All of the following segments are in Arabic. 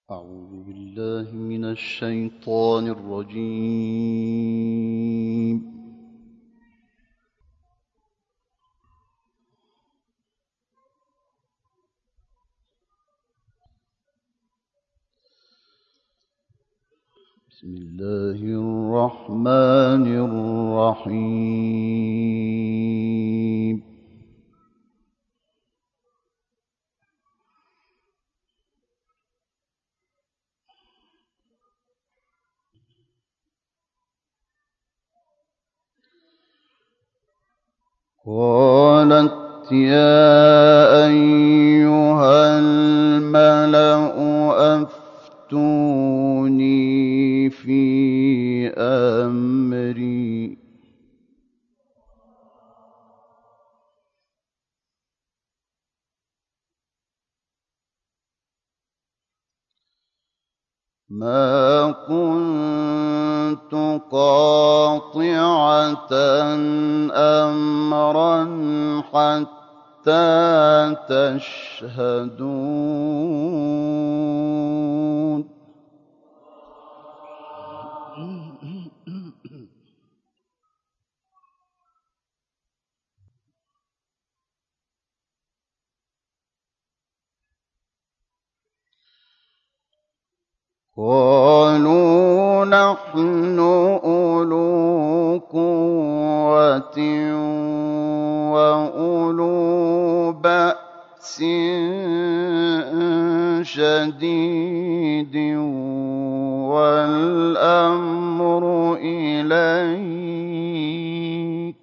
أعوذ بالله من الشيطان الرجيم. بسم الله الرحمن الرحيم. قالت يا أيها الملأ أفتوني في أمري ما كنت قاطعة أمرا حتى تشهدون. قالوا نحن أولو قوة وأولو بأس شديد والأمر إليك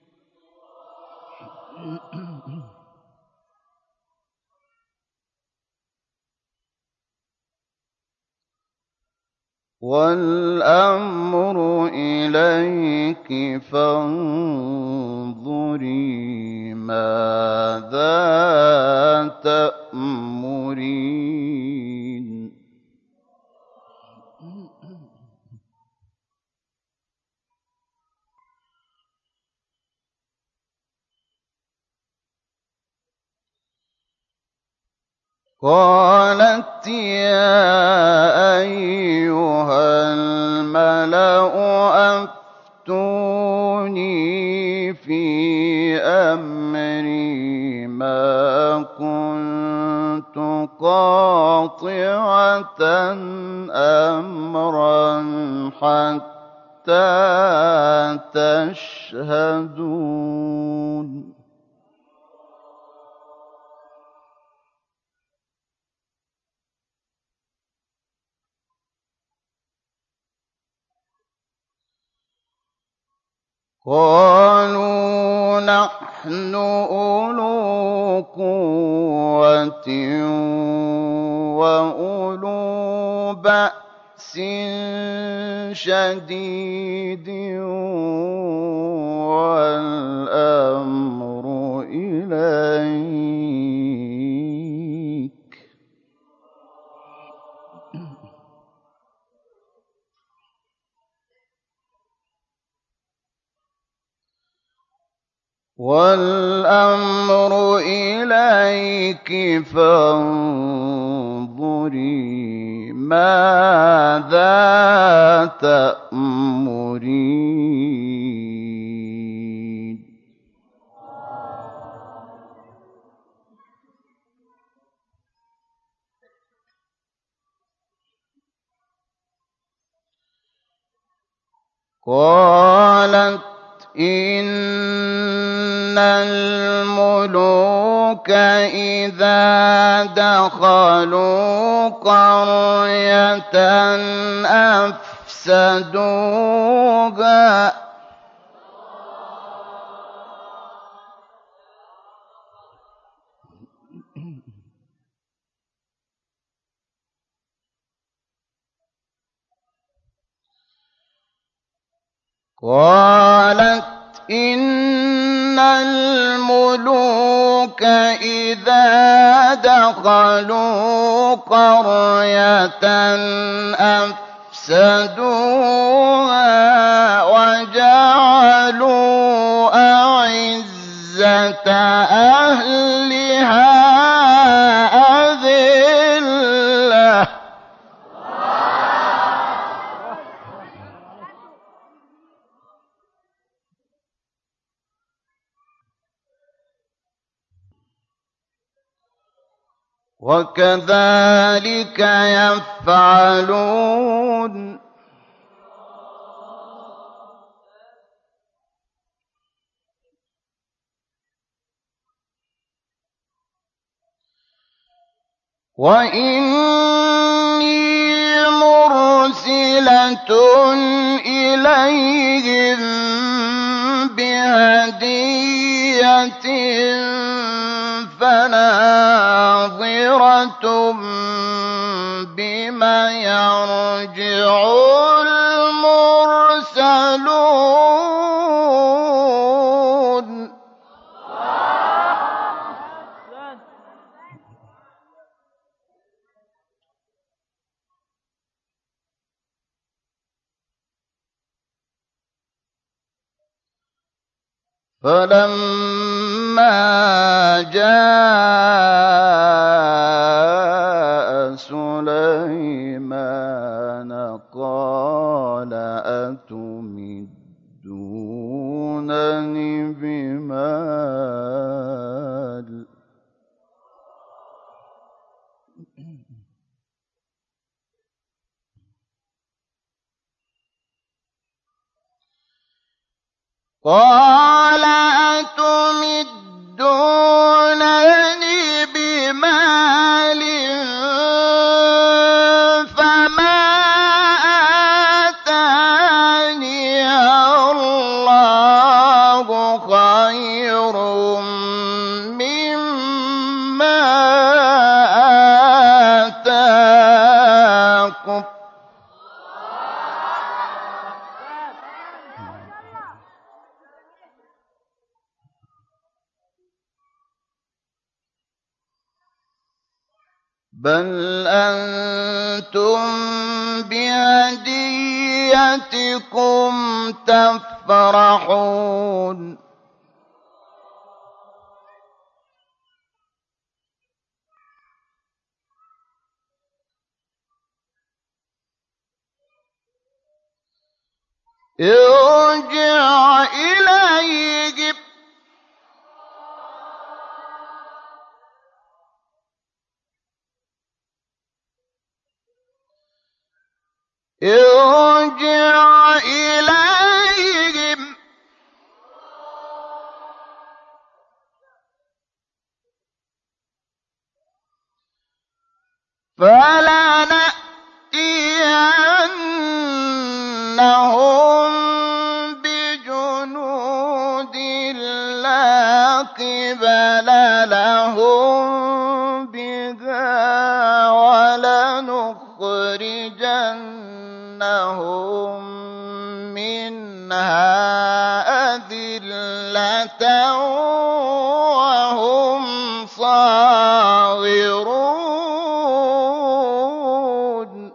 فانظري ماذا تأمرين. قالت يا أيها الملأ أفتوني في أمري ما كنت قاطعة أمرا حتى تشهدون. قالوا نحن أولو قوة وأولو بأس شديد والأمر إليك فانظري ماذا تأمرين. قالت إن الملوك إذا دخلوا قرية أفسدوها قالت إن الملوك إذا دخلوا قرية أفسدوها وجعلوا أعزة أهلها أذلة وكذلك يفعلون. وإني مرسلة إليهم بهدية فناظرة بما يرجع المرسلون. فلما جاء سليمان قال أتمدونني بمال قال أتمدونني بمال فما آتاني الله خير مما آتاكم بل أنتم بهديتكم تفرحون. ارجع إليهم فلنأتينهم بجنود لا قبل لهم بها ولنخرجنهم منها أذلة وهم صاغرون.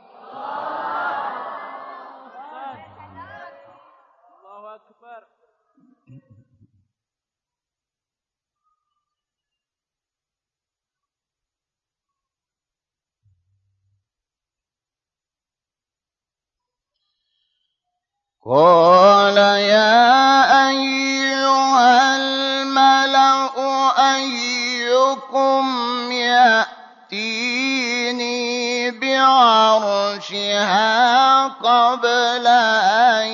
الله أكبر. قال يا أيها الملأ أيكم يأتيني بعرشها قبل أن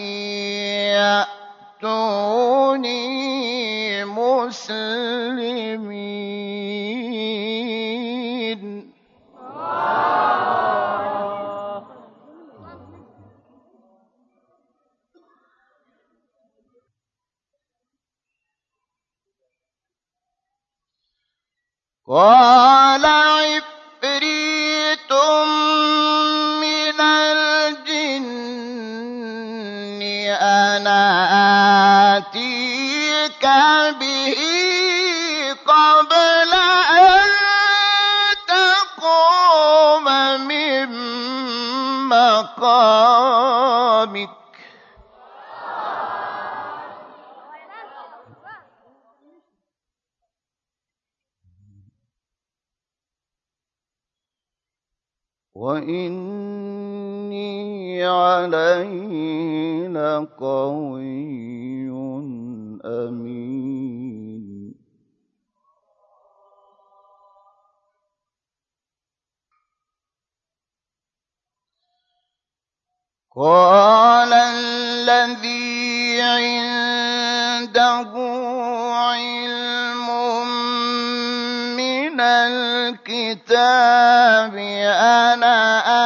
يأتوني مسلمين. قال عفريت من الجن أنا آتيك به قبل أن تقوم من مقامك وإني عليه لقوي أمين. قال الذي عنده علم من الكتاب أنا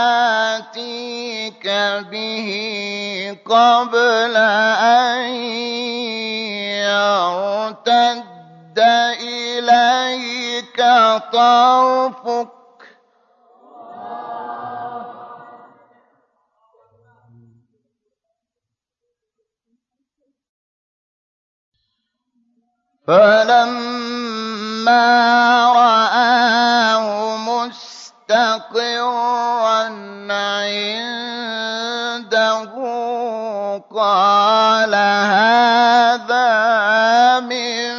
آتيك به قبل أن يرتد إليك طرفك فلما رآه مستقرا عنده قال هذا من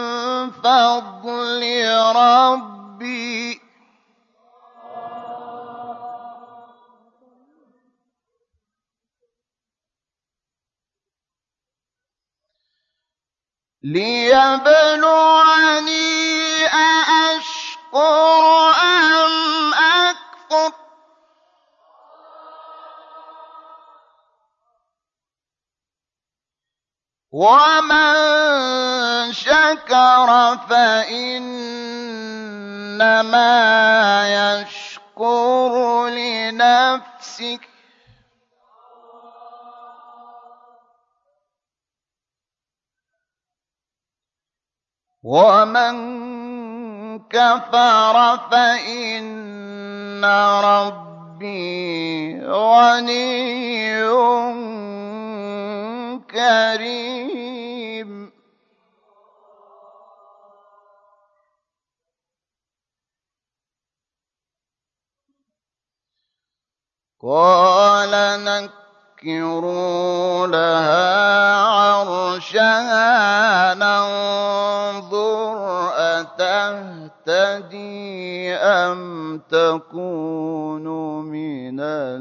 فضل ربي ليبلوني أأشكر أم أكفر ومن شكر فإنما يشكر لنفسه ومن كفر فإن ربي غني كريم قال نكروا لها عرشها ننظر أتهتدي أم تكون من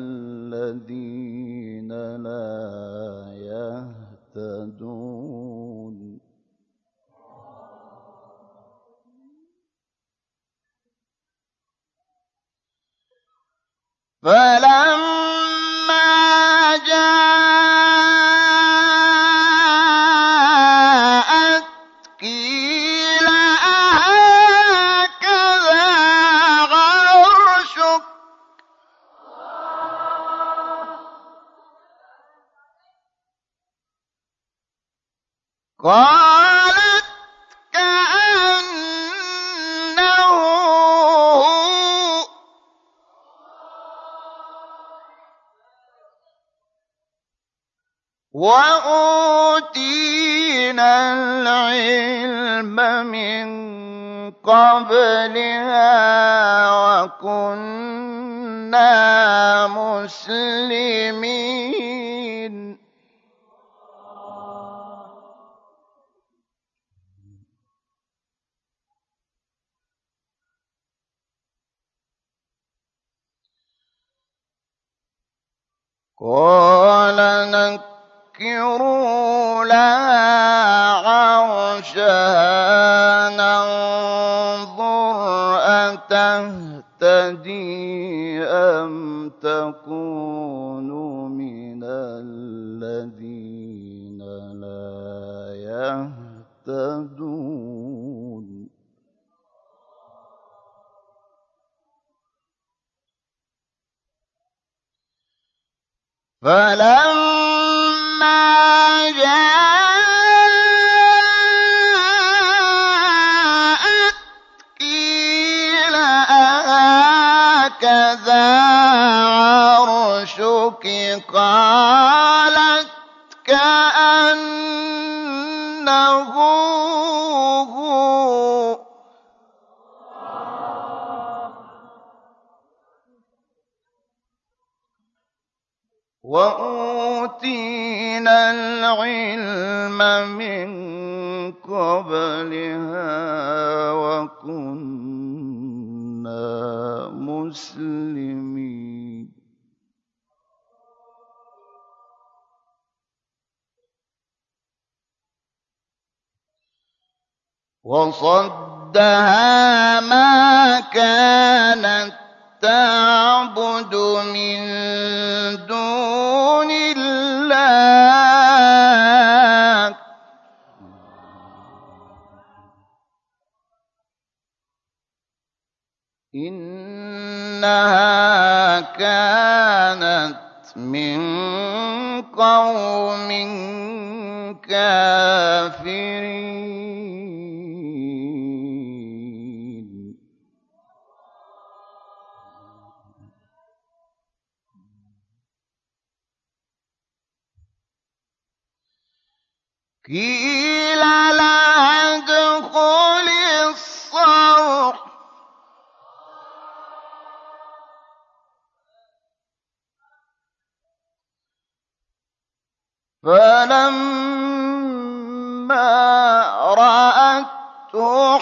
الذين لا يهتدون فلما جاءت قيل أهكذا عرشك قالت كأنه هو وأوتينا العلم من قبلها وكنا مسلمين قال نكروا لها عرشها ننظر أتهتدي أم تكون من الذين لا يهتدون فلما جاءت قيل أهكذا عرشك قالت كأنه هو وأوتينا العلم من قبلها وكنا مسلمين وصدها ما كانت تعبد من دون كانت من قوم كافرين. قيل لها ادخل الصرح فلما رأته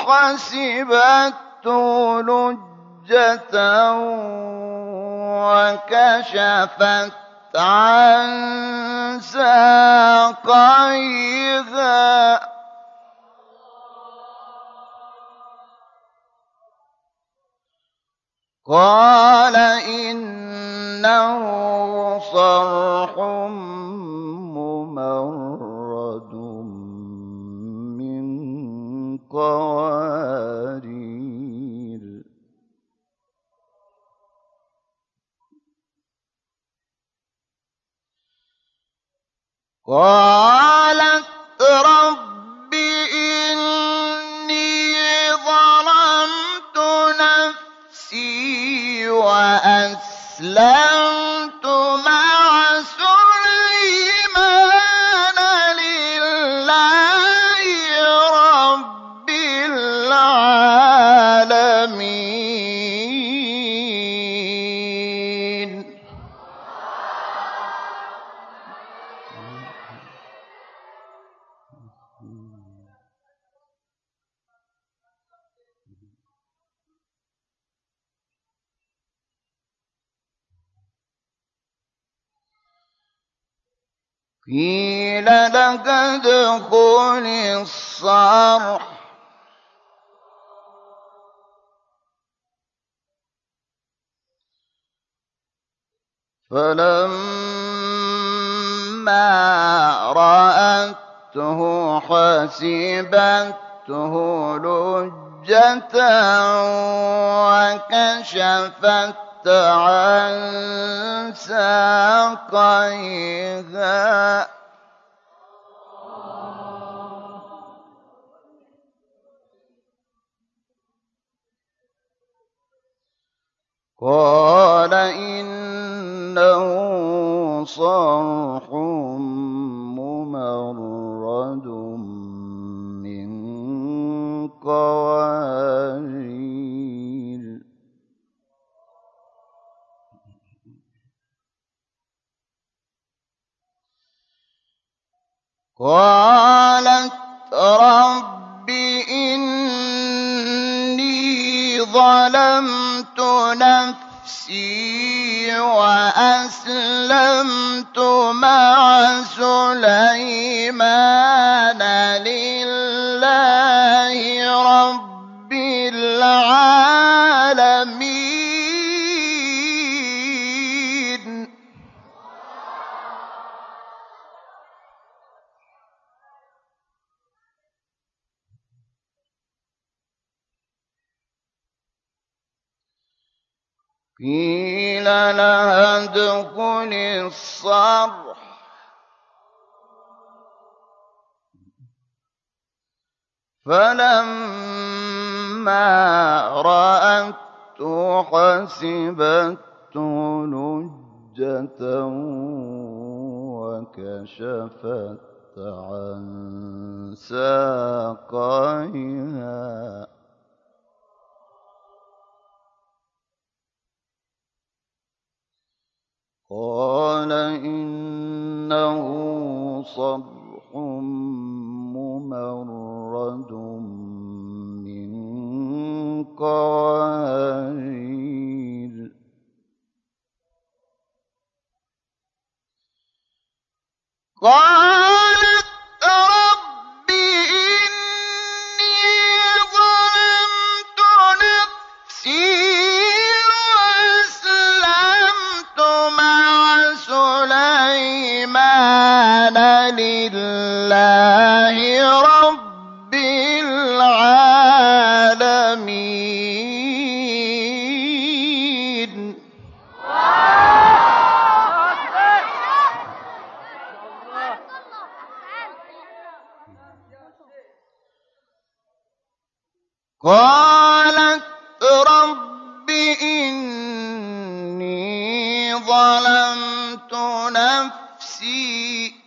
حسبته لجة وكشفت عن ساقيها قال إنه صرح ممرد من قوارير. قالت رب إني ظلمت نفسي وأسلمت مع سليمان لله رب العالمين. قيل لك ادخل الصرح فلما رأته حسبته لجة وكشفت عن ساقيها قال إنه صرح ممرد من قوارير. قالت رب إني ظلمت نفسي وأسلمت مع سليمان لله رب العالمين. قيل لها ادخل الصرح فلما رأته حسبته لجة وكشفت عن ساقيها قال إنه صرح ممرد من قوارير. قالت رب إني ظلمت نفسي وأسلمت مع سليمان لله رب العالمين. قالت رب إني ظلمت نفسي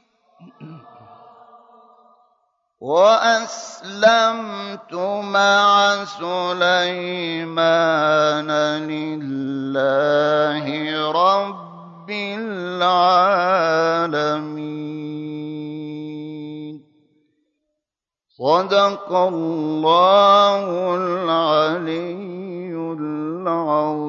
وأسلمت مع سليمان لله رب العالمين. صدق الله العلي العظيم.